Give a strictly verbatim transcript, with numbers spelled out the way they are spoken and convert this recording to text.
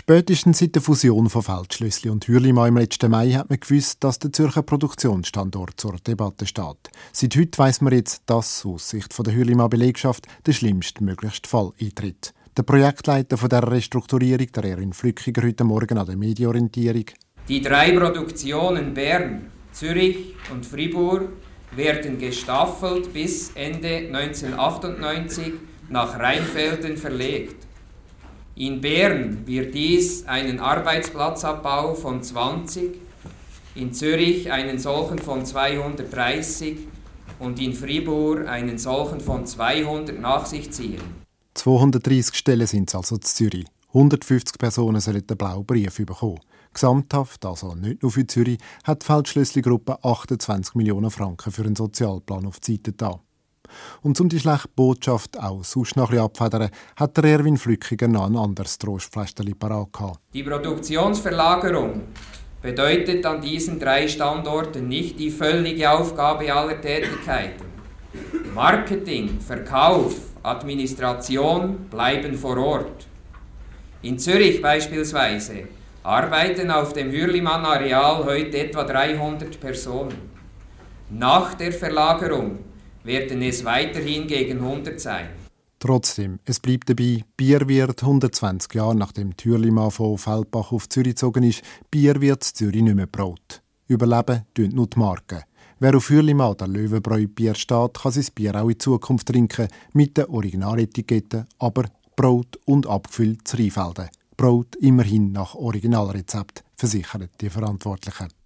Spätestens seit der Fusion von Feldschlössli und Hürlimann im letzten Mai hat man gewusst, dass der Zürcher Produktionsstandort zur Debatte steht. Seit heute weiss man jetzt, dass aus Sicht der Hürlimann-Belegschaft der schlimmstmöglichste Fall eintritt. Der Projektleiter von der Restrukturierung, der Erwin Flückiger, heute Morgen an der Medienorientierung. Die drei Produktionen Bern, Zürich und Fribourg werden gestaffelt bis Ende neunzehnhundertachtundneunzig nach Rheinfelden verlegt. In Bern wird dies einen Arbeitsplatzabbau von zwanzig, in Zürich einen solchen von zweihundertdreißig und in Fribourg einen solchen von zweihundert nach sich ziehen. zweihundertdreissig Stellen sind es also in Zürich. hundertfünfzig Personen sollen den blauen Brief bekommen. Gesamthaft, also nicht nur für Zürich, hat die Feldschlössli-Gruppe achtundzwanzig Millionen Franken für einen Sozialplan auf die Seite da. Und um die schlechte Botschaft auch sonst noch ein bisschen abzufedern, hat der Erwin Flückiger noch ein anderes Trostpflasterli parat gehabt. Die Produktionsverlagerung bedeutet an diesen drei Standorten nicht die völlige Aufgabe aller Tätigkeiten. Marketing, Verkauf, Administration bleiben vor Ort. In Zürich beispielsweise arbeiten auf dem Hürlimann-Areal heute etwa dreihundert Personen. Nach der Verlagerung werden es weiterhin gegen hundert sein. Trotzdem, es bleibt dabei, Bier wird hundertzwanzig Jahre nachdem die Hürlimann von Feldbach auf Zürich gezogen ist, Bier wird in Zürich nicht mehr braut. Überleben tun nur die Marken. Wer auf Hürlimann der Löwenbräu-Bier steht, kann sein Bier auch in Zukunft trinken, mit der Originaletiketten, aber braut und abgefüllt zu Rheinfelden. Braut immerhin nach Originalrezept, versichern die Verantwortlichen.